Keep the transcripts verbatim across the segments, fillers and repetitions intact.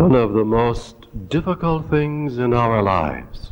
One of the most difficult things in our lives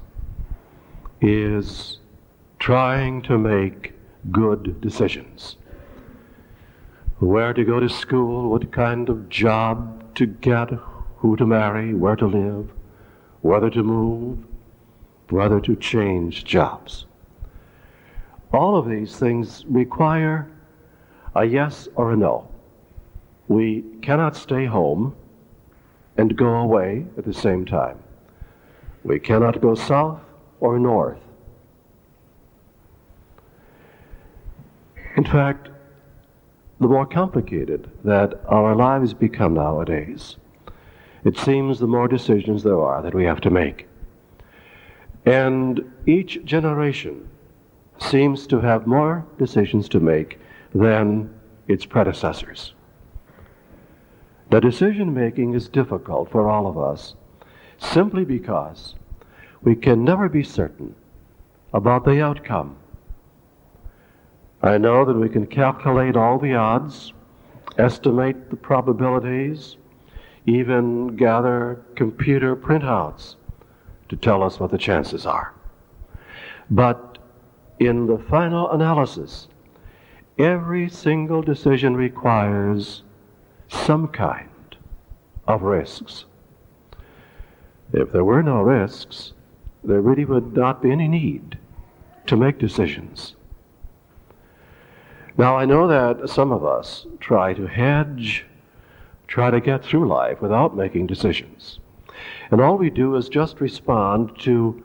is trying to make good decisions. Where to go to school, what kind of job to get, who to marry, where to live, whether to move, whether to change jobs. All of these things require a yes or a no. We cannot stay home and go away at the same time. We cannot go south or north. In fact, the more complicated that our lives become nowadays, it seems the more decisions there are that we have to make. And each generation seems to have more decisions to make than its predecessors. The decision-making is difficult for all of us simply because we can never be certain about the outcome. I know that we can calculate all the odds, estimate the probabilities, even gather computer printouts to tell us what the chances are. But in the final analysis, every single decision requires some kind of risks. If there were no risks, there really would not be any need to make decisions. Now, I know that some of us try to hedge, try to get through life without making decisions. And all we do is just respond to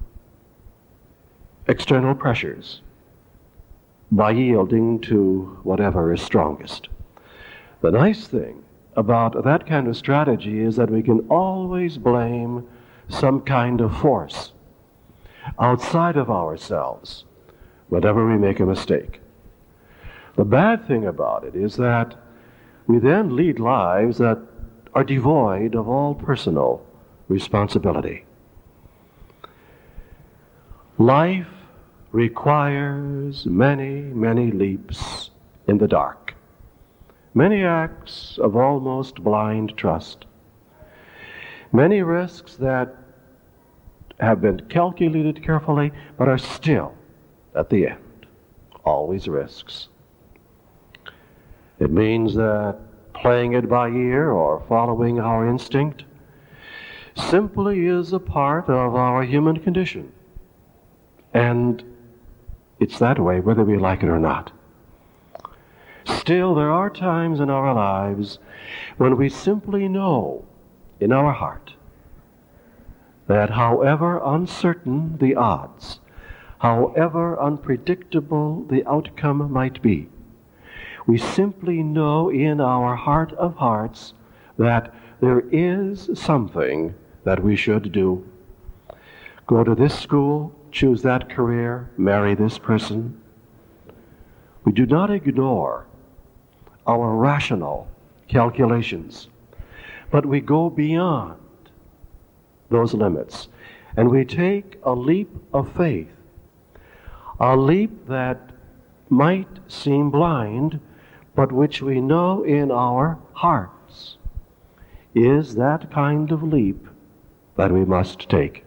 external pressures by yielding to whatever is strongest. The nice thing about that kind of strategy is that we can always blame some kind of force outside of ourselves whenever we make a mistake. The bad thing about it is that we then lead lives that are devoid of all personal responsibility. Life requires many, many leaps in the dark, many acts of almost blind trust, many risks that have been calculated carefully but are still, at the end, always risks. It means that playing it by ear or following our instinct simply is a part of our human condition. And it's that way whether we like it or not. Still, there are times in our lives when we simply know in our heart that however uncertain the odds, however unpredictable the outcome might be, we simply know in our heart of hearts that there is something that we should do. Go to this school, choose that career, marry this person. We do not ignore our rational calculations, but we go beyond those limits, and we take a leap of faith, a leap that might seem blind, but which we know in our hearts is that kind of leap that we must take.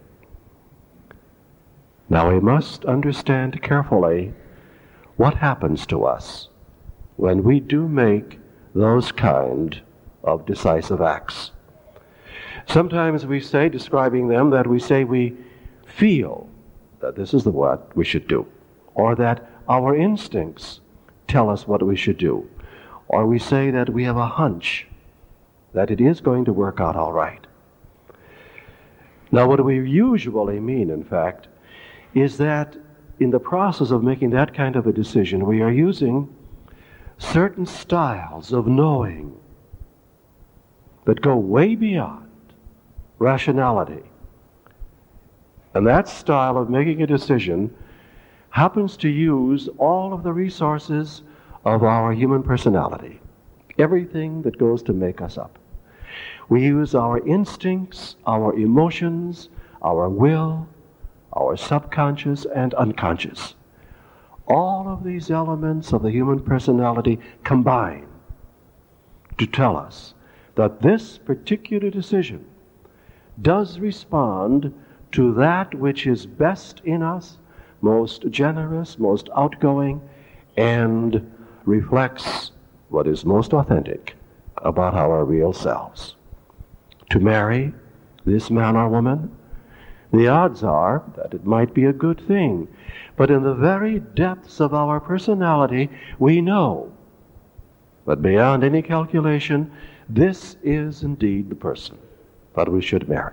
Now we must understand carefully what happens to us when we do make those kind of decisive acts. Sometimes we say, describing them, that we say we feel that this is the what we should do, or that our instincts tell us what we should do, or we say that we have a hunch that it is going to work out all right. Now, what we usually mean, in fact, is that in the process of making that kind of a decision, we are using certain styles of knowing that go way beyond rationality. And that style of making a decision happens to use all of the resources of our human personality, everything that goes to make us up. We use our instincts, our emotions, our will, our subconscious and unconscious. All of these elements of the human personality combine to tell us that this particular decision does respond to that which is best in us, most generous, most outgoing, and reflects what is most authentic about our real selves. To marry this man or woman, the odds are that it might be a good thing, but in the very depths of our personality, we know that beyond any calculation, this is indeed the person that we should marry.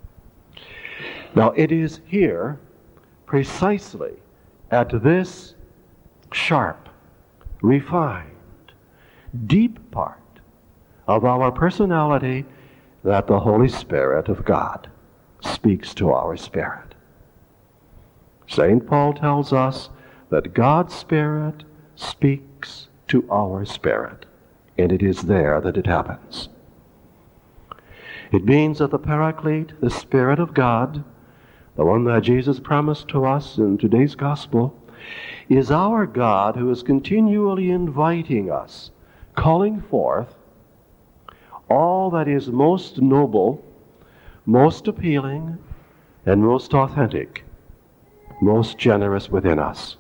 Now, it is here, precisely at this sharp, refined, deep part of our personality that the Holy Spirit of God speaks to our spirit. Saint Paul tells us that God's Spirit speaks to our spirit, and it is there that it happens. It means that the Paraclete, the Spirit of God, the one that Jesus promised to us in today's gospel, is our God who is continually inviting us, calling forth all that is most noble, most appealing, and most authentic, most generous within us.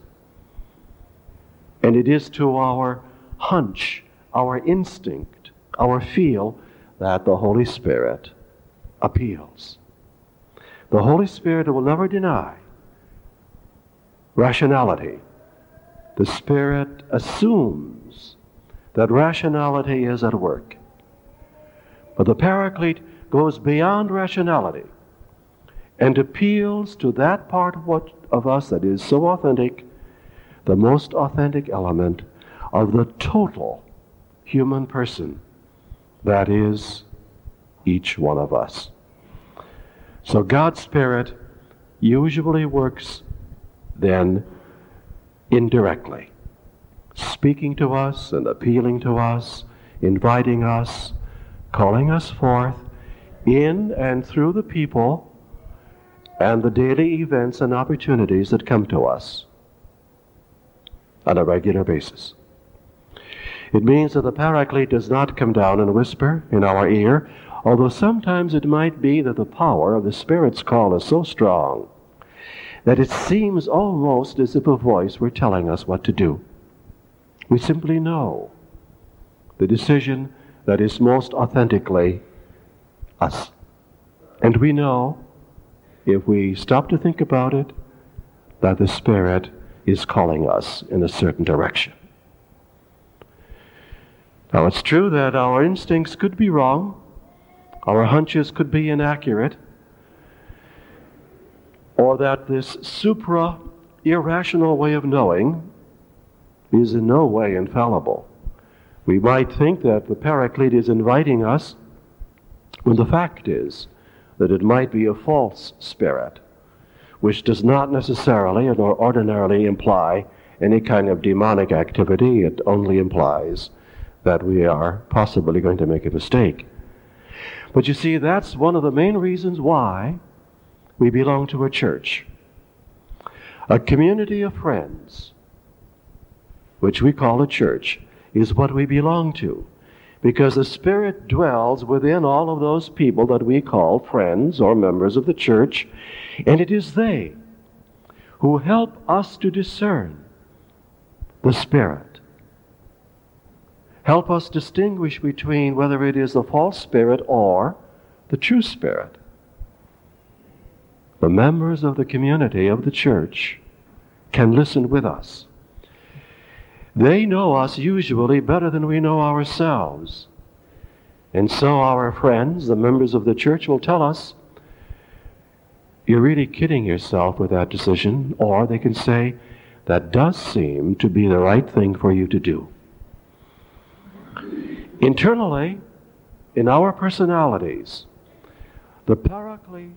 And it is to our hunch, our instinct, our feel, that the Holy Spirit appeals. The Holy Spirit will never deny rationality. The Spirit assumes that rationality is at work. But the Paraclete goes beyond rationality and appeals to that part of, what, of us that is so authentic, the most authentic element of the total human person that is each one of us. So God's Spirit usually works then indirectly, speaking to us and appealing to us, inviting us, calling us forth in and through the people and the daily events and opportunities that come to us on a regular basis. It means that the Paraclete does not come down and whisper in our ear, although sometimes it might be that the power of the Spirit's call is so strong that it seems almost as if a voice were telling us what to do. We simply know the decision that is most authentically us. And we know, if we stop to think about it, that the Spirit is calling us in a certain direction. Now, it's true that our instincts could be wrong, our hunches could be inaccurate, or that this supra-irrational way of knowing is in no way infallible. We might think that the Paraclete is inviting us, when the fact is that it might be a false spirit, which does not necessarily nor ordinarily imply any kind of demonic activity. It only implies that we are possibly going to make a mistake. But you see, that's one of the main reasons why we belong to a church, a community of friends, which we call a church, is what we belong to, because the Spirit dwells within all of those people that we call friends or members of the church, and it is they who help us to discern the Spirit, help us distinguish between whether it is the false spirit or the true Spirit. The members of the community of the church can listen with us. They know us usually better than we know ourselves. And so our friends, the members of the church, will tell us, you're really kidding yourself with that decision, or they can say, that does seem to be the right thing for you to do. Internally, in our personalities, the Paraclete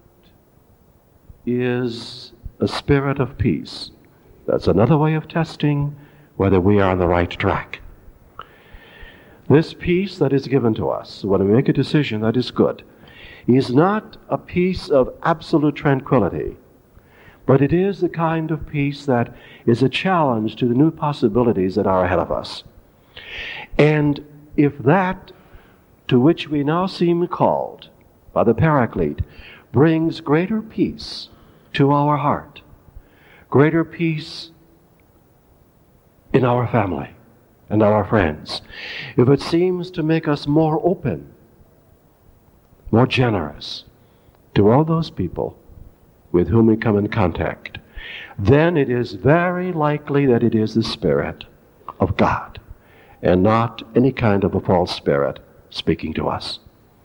is a spirit of peace. That's another way of testing whether we are on the right track. This peace that is given to us when we make a decision that is good is not a peace of absolute tranquility, but it is the kind of peace that is a challenge to the new possibilities that are ahead of us. And if that to which we now seem called by the Paraclete brings greater peace to our heart, greater peace in our family and our friends, if it seems to make us more open, more generous to all those people with whom we come in contact, then it is very likely that it is the Spirit of God and not any kind of a false spirit speaking to us.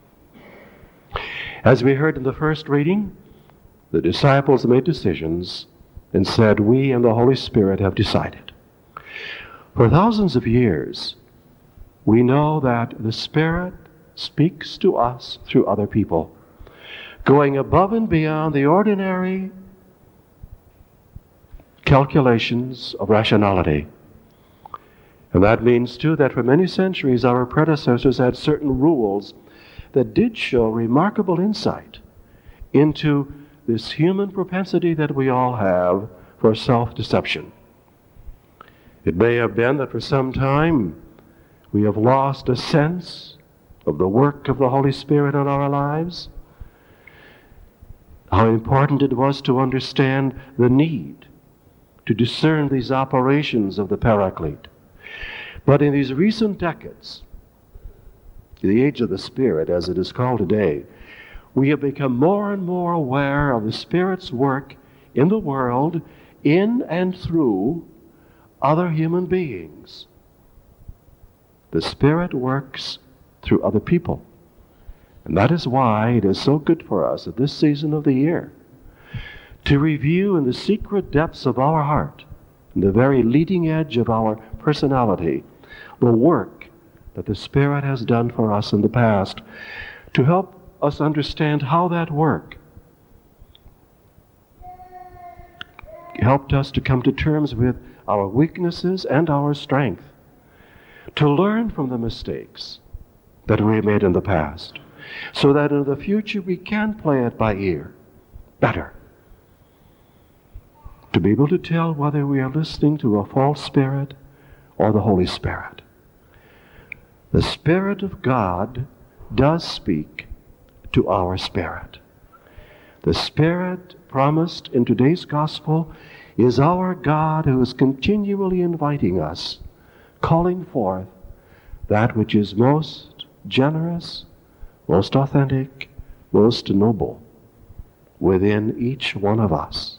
As we heard in the first reading, the disciples made decisions and said, "We and the Holy Spirit have decided." For thousands of years, we know that the Spirit speaks to us through other people, going above and beyond the ordinary calculations of rationality. And that means, too, that for many centuries our predecessors had certain rules that did show remarkable insight into this human propensity that we all have for self-deception. It may have been that for some time we have lost a sense of the work of the Holy Spirit in our lives, how important it was to understand the need to discern these operations of the Paraclete. But in these recent decades, the age of the Spirit, as it is called today, we have become more and more aware of the Spirit's work in the world, in and through other human beings. The Spirit works through other people. And that is why it is so good for us at this season of the year to review in the secret depths of our heart, in the very leading edge of our personality, the work that the Spirit has done for us in the past, to help us understand how that work helped us to come to terms with our weaknesses and our strength, to learn from the mistakes that we made in the past, so that in the future we can play it by ear better, to be able to tell whether we are listening to a false spirit or the Holy Spirit. The Spirit of God does speak to our spirit. The Spirit promised in today's gospel is our God who is continually inviting us, calling forth that which is most generous, most authentic, most noble within each one of us.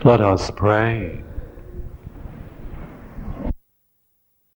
Let us pray.